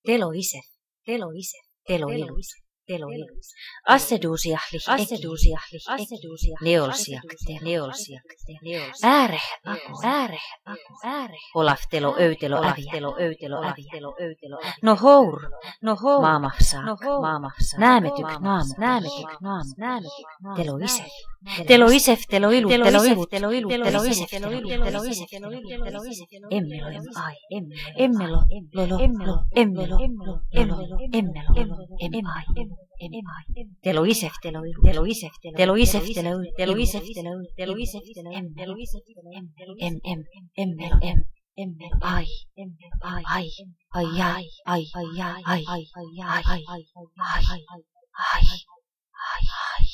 Telo isef, telo ilus. Asseduusiahli, neolsiakte, ääreh, olaftelo, öytelo, no hour, maamahsaa, näämetyk, telo isef, telo ilu, emmelo, emmelo, Telo isef, ai.